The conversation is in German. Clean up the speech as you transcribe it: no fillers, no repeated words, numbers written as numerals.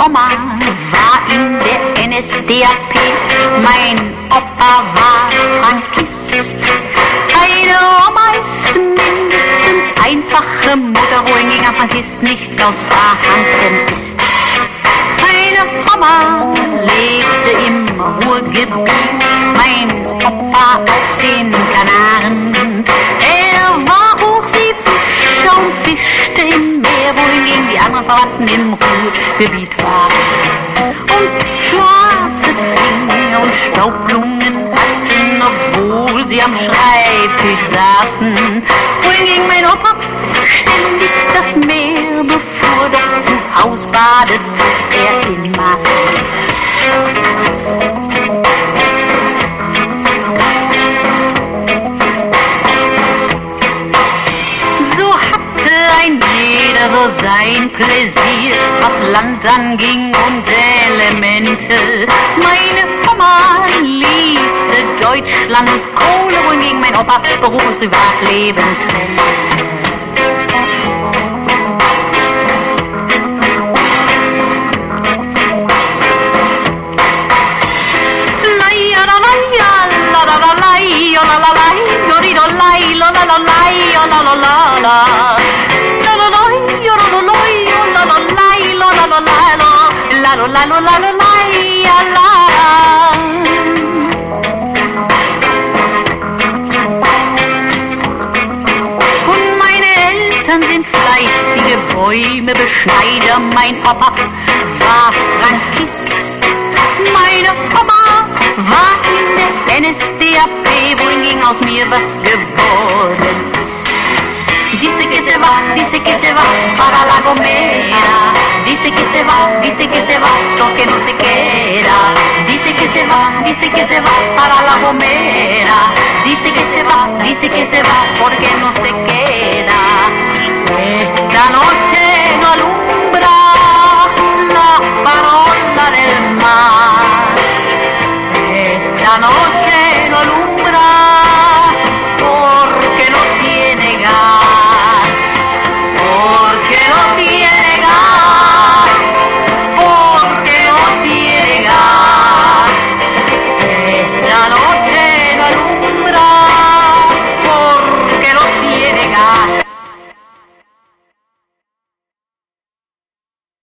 Oma war in der NSDAP, mein Opa war Frankist. Eine Oma ist mindestens einfache Mutter, wohingegen ein Frankist nicht aus vorhanden ist. Meine Oma lebte im Ruhrgebiet, mein Opa auf den Kanaren. Er war hoch, sie fischte und fischte im Meer, wohingegen die anderen Verwandten im Ruhrgebiet waren. Und schwarze Finger und Staubblumen hatten, obwohl sie am Schreibtisch saßen. Wohingegen mein Opa ständig das Meer befuhr, doch zu Haus badet er in Maßen. Ein jeder so sein Pläsier, was Land anging und Elemente. Meine Oma liebte Deutschland und Kohle, wohingegen mein Opa Beruf und Privatleben trennte. Und meine Eltern sind fleißige Bäumebeschneider. Mein Opa war Frankist. Meine Oma war in der NSDAP, wohingegen aus mir was geworden ist. Dice que se va para La Gomera. Dice que se va, porque no se queda. Dice que se va para La Gomera. Dice que se va, porque no se queda.